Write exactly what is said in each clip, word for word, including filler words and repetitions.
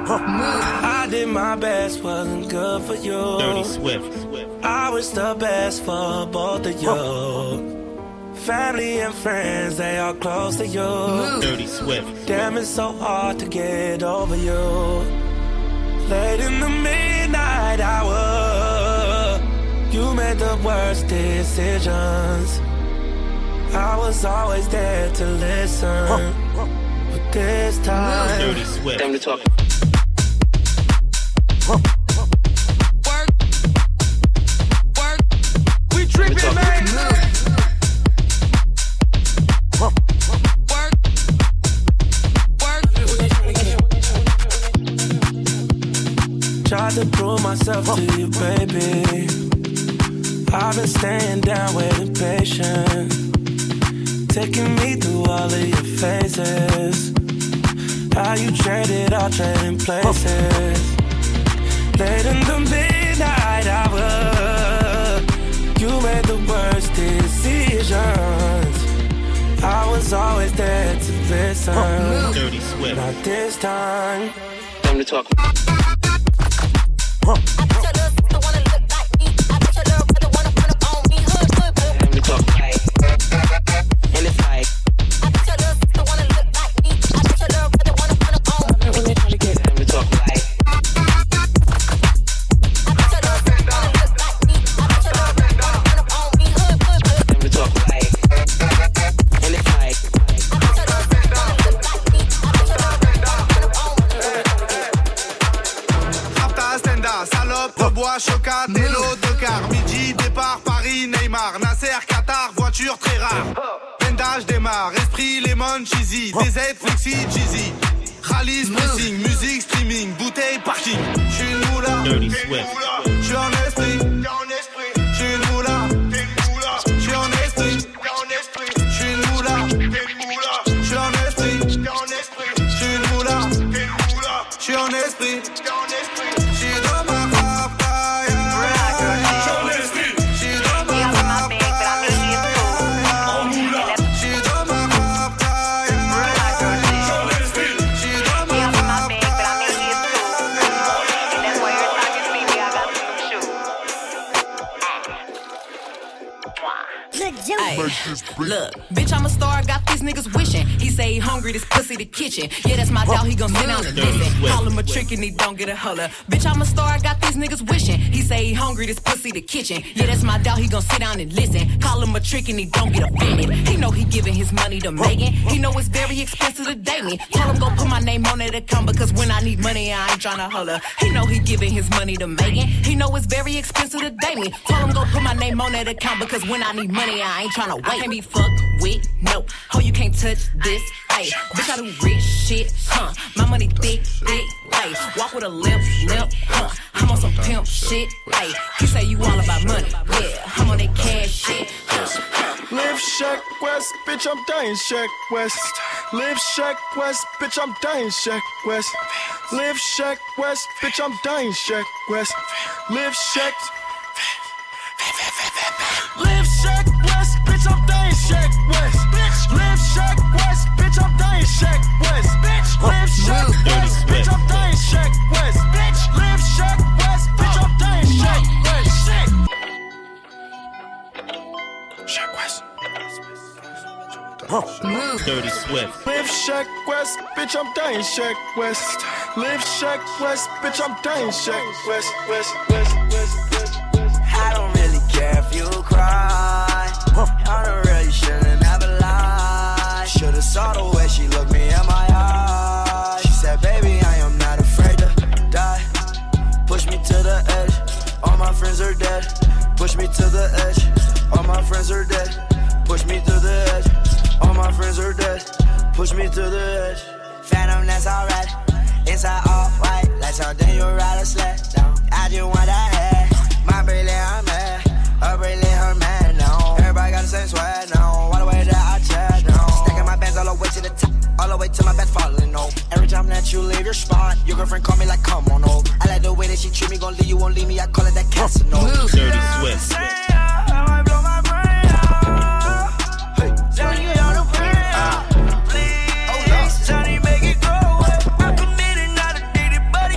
I did my best, wasn't good for you. Dirty Swift. I wish the best for both of you. Family and friends, they are close to you. Dirty Swift. Damn, it's so hard to get over you. Late in the midnight hour, you made the worst decisions. I was always there to listen, but this time, Dirty Swift. Time to talk. Work, work. We tripping, man. Work, work. Tried to prove myself to you, baby. I've been staying down, waiting patient, taking me through all of your phases. How you traded all trading places. Late in the midnight hour, you made the worst decisions. I was always there to listen. Dirty Swift. Not this time. Time to talk. Chocatello, Dakar, midi, départ, Paris, Neymar, Nasser, Qatar, voiture très rare. Vendage démarre, esprit, lemon, cheesy, D Z, flexi, cheesy. Rallye, pressing, musique, streaming, bouteille, parking. J'suis une moula, j'suis en esprit, j'suis une moula, j'suis en esprit, j'suis une moula, j'suis en esprit, j'suis une moula, j'suis en esprit. Look, bitch, I'm a star, got these niggas wishing. He say he hungry, this pussy the kitchen. Yeah, that's my dog, he gon' sit down and listen. Call him a trick and he don't get a holler. Bitch, I'm a star, got these niggas wishing. He say he hungry, this pussy the kitchen. Yeah, that's my dog, he gon' sit down and listen. Call him a trick and he don't get offended. He know he giving his money to Megan. He know it's very expensive to date me. Tell him go put my name on that account because when I need money, I ain't tryna holler. He know he giving his money to Megan. He know it's very expensive to date me. Tell him go put my name on that account because when I need money, I ain't tryna wait. I can't be fucked with, no. Oh, you can't touch this, ayy. Bitch, I do rich shit, huh? My money thick, thick, ayy. Walk with a limp, limp, huh? I'm on some pimp shit, ayy. You say you all about money, yeah. I'm on that cash shit, huh? Live Shack West, bitch, I'm dying Shack West. Live Shack West, bitch, I'm dying Shack West. Live Shack West, bitch, I'm dying Shack West. Live Shack. Live Shack West, bitch, I'm dying Shack West. Live Shack West, bitch, I'm dying Shack West. Live Shack West, bitch, I'm dying Shack West. Live Shack West, bitch, I'm dying Shack West. Shack West. Dirty Swift. Live Shack West, bitch, I'm dying Shack West. Live Shack West, bitch, I'm dying Shack West. West, West, West, West. I don't really care if you cry. I don't really shouldn't ever lie. Should've saw the way she looked me in my eyes. She said, baby, I am not afraid to die. Push me to the edge. All my friends are dead. Push me to the edge. All my friends are dead. Push me to the edge. All my friends are dead. Push me to the edge. Phantom, that's alright. Inside all white, like something you ride a sled down. I just want that head. My bracelet, I'm mad. Her bracelet, her man, no. Everybody got the same swag, no. All the way that I chat, no. Stacking my bands all the way to the top. All the way to my bed falling, no. Every time that you leave your spot, your girlfriend call me like, come on, over. I like the way that she treat me, gon' leave you, won't leave me. I call it that Casanova. Dirty Swift. I blow my brain out. Hey, tell you how to play out. Please, Johnny, make it go away. I'm committed, not addicted, but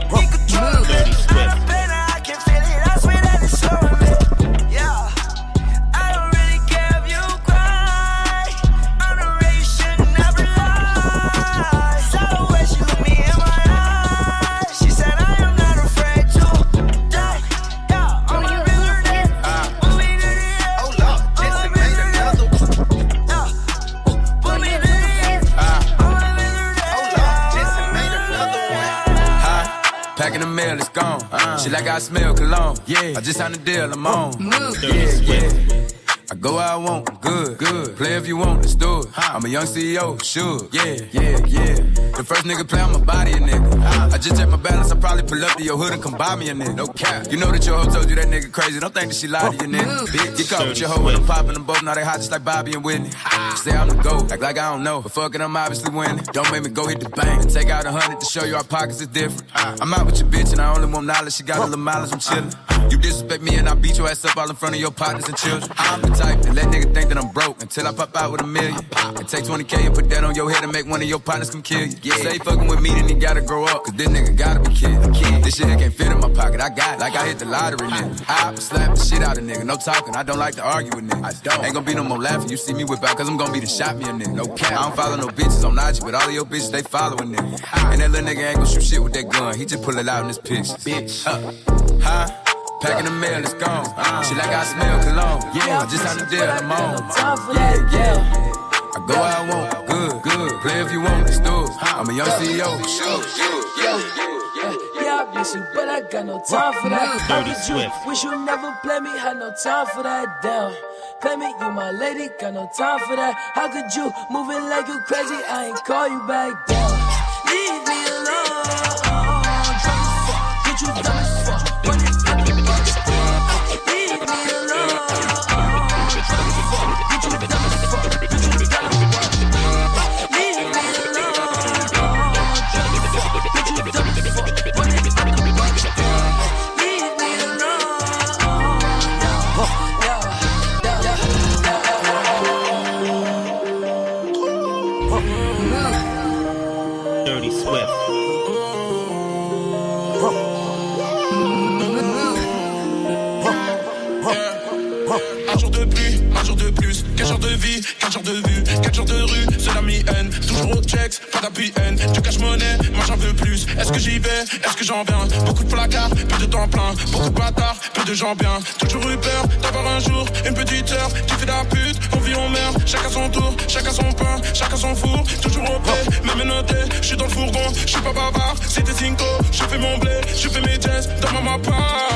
Packing the mail, it's gone. Uh, she like I smell cologne. Yeah, I just signed a deal, I'm on. Yeah, yeah. I go where I want, I'm good, good. Play if you want, let's do it. I'm a young C E O, sure. Yeah, yeah, yeah. The first nigga play, I'ma body a nigga. I just check my balance, I probably pull up to your hood and come buy me a nigga. No cap. You know that your hoe told you that nigga crazy. Don't think that she lied to you, nigga. Bitch, get caught with your hoe when I'm popping them both. Now they hot just like Bobby and Whitney. Say I'm the GOAT, act like I don't know. But fuck it, I'm obviously winning. Don't make me go hit the bank and take out a hundred to show you our pockets is different. I'm out with your bitch and I only want knowledge. She got a little mileage, I'm chillin'. You disrespect me and I beat your ass up all in front of your partners and children. I'm the type that let niggas think that I'm broke until I pop out with a million. And take twenty K and put that on your head and make one of your partners come kill you. Yeah. Say fucking with me, then he gotta grow up, cause this nigga gotta be kid. kid. This shit here can't fit in my pocket, I got it, like I hit the lottery, nigga. I slap the shit out of nigga, no talking, I don't like to argue with niggas. I don't. Ain't gonna be no more laughing, you see me whip out, cause I'm gonna be the shot me a nigga. No cap. I don't follow no bitches on I G, but all of your bitches, they following nigga. And that little nigga ain't gon' shoot shit with that gun, he just pull it out in his picture. Bitch, uh, huh? Packing the mail, it's gone. Uh, she like I smell cologne. Yeah, I just had a deal, I'm on. Yeah, yeah. I go where I want, good, good. Play if you want, let's do it. I'm a young C E O. Sure, sure, yeah, yeah. Yeah, I miss you, but I got no time for that. How could you? Wish you never play me, had no time for that. Damn, play me, you my lady, got no time for that. How could you? Moving like you crazy, I ain't call you back down. Leave me alone. Drunk as fuck, get you dumb as fuck. When it's quatre jours de vue, quatre jours de rue, c'est la mi-haine. Toujours au checks, pas d'appui haine. Du cash-monnaie, moi j'en veux plus. Est-ce que j'y vais, est-ce que j'en viens? Beaucoup de placards, peu de temps plein. Beaucoup de bâtards, peu de gens bien. Toujours eu peur d'avoir un jour une petite heure qui fait de la pute. On vit, on meurt, chacun son tour, chacun son pain, chacun son four. Toujours au paix, même noté, j'suis dans le fourgon, j'suis pas bavard. C'était cinco, je fais mon blé, je fais mes jazz dans ma mappa.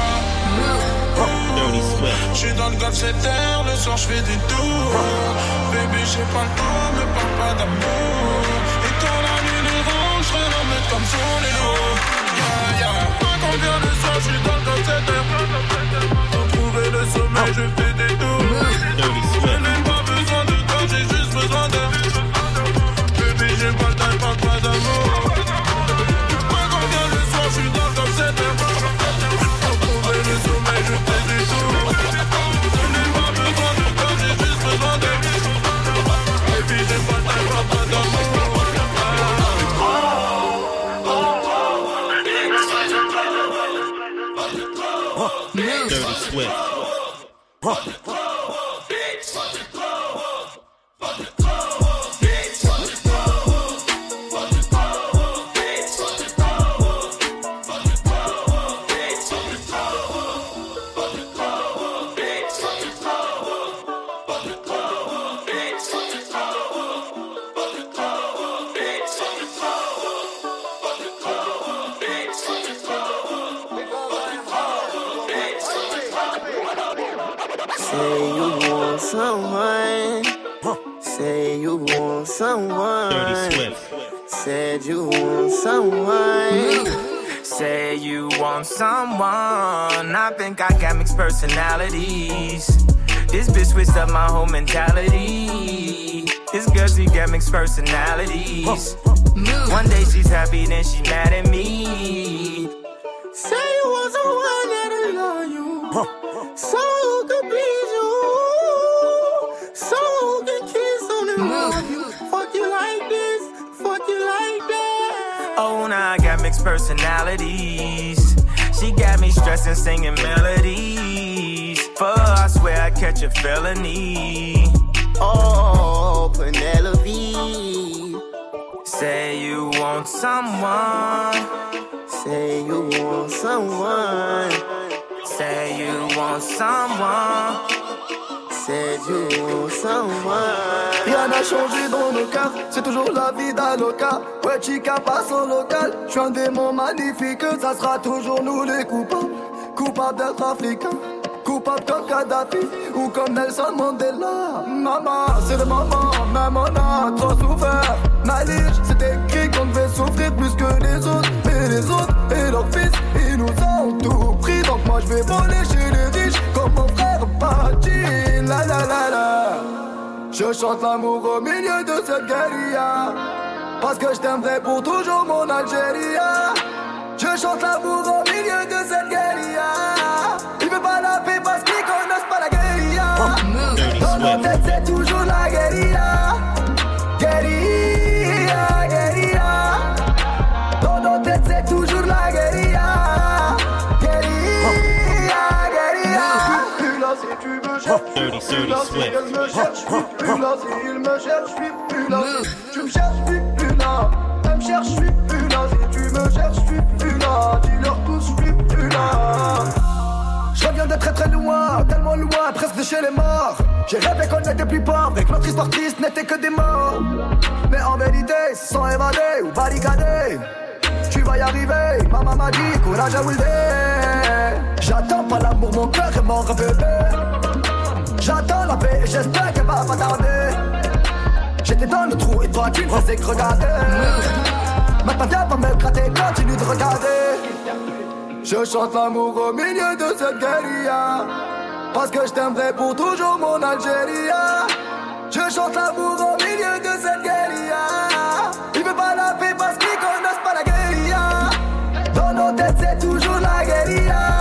J'suis dans le golf sept heures, le soir j'fais des tours. Baby j'ai pas le temps, me parle pas d'amour. Et quand la nuit nous rend, j'serai la mettre comme sur les lots. Yeah, yeah. Pas combien de soirs, j'suis dans le golf sept heures. Pour trouver le sommeil, je fais des tours. Je n'ai pas besoin de toi, j'ai juste besoin de. Baby j'ai pas le temps, parle pas d'amour. Pas combien de soirs, j'suis dans le golf sept heures. Pour trouver le sommeil, je fais des tours. Je n'ai pas besoin de toi, j'ai juste besoin de. Baby j'ai pas le temps, parle pas d'amour. Dirty Swift. Say you want someone. Say you want someone. Dirty Swift. Said you want someone. Say you want someone. I think I got mixed personalities. This bitch switched up my whole mentality. This girl, she got mixed personalities. One day she's happy, then she mad at me. Say you want someone that'll love you. So who could please you? So who can kiss on and love you? Fuck you like this, fuck you like that. Oh, now I got mixed personalities. She got me stressing, singing melodies. For her, I swear I catch a felony. Oh, Penelope. Say you want someone. Say you want someone. Say you want someone. said you want someone. Rien n'a changé dans nos cœurs, c'est toujours la vie d'Aloca. Ouais, chica passe au local, j'suis un démon magnifique. Ça sera toujours nous les coupables, coupables d'être africains, coupables comme Kadhafi ou comme Nelson Mandela. Maman, c'est le moment, même on a trop souffert. Malige, c'est écrit qu'on devait souffrir plus que les autres. Mais les autres et leurs fils, ils nous ont tout pris. Donc moi je vais voler chez les riches comme mon frère Pachi. La la la la. Je chante l'amour au milieu de cette guérilla, parce que je t'aimerai pour toujours mon Algérie. Je chante l'amour au milieu de cette guérilla. Ils veulent pas la paix parce qu'ils connaissent pas la guérilla. Dans nos têtes c'est toujours la guérilla. Guérilla, guérilla. Dans nos têtes c'est toujours la guérilla. Guérilla, guérilla. Plus là si tu me cherches, plus là si elle me cherche, plus là si il me cherche, plus là si tu me cherches, plus là. Elle me cherche, plus là si tu me cherches, plus là. Dis-leur tous, plus là. Je reviens de très très loin, tellement loin, presque de chez les morts. J'ai rêvé qu'on n'était plus pauvres, et que notre histoire triste n'était que des morts. Mais en vérité, sans évader ou barricader, tu vas y arriver, maman m'a dit, courage à Wildé. J'attends pas l'amour, mon cœur est mort bébé. J'attends la paix et j'espère qu'elle va pas tarder. J'étais dans le trou et toi tu ne faisais que regarder. Maintenant viens pas me gratter, continue de regarder. Je chante l'amour au milieu de cette guérilla, parce que je t'aimerai pour toujours mon Algérie. Je chante l'amour au milieu de cette guérilla. Ils veulent pas la paix parce qu'ils connaissent pas la guérilla. Dans nos têtes c'est toujours la guérilla.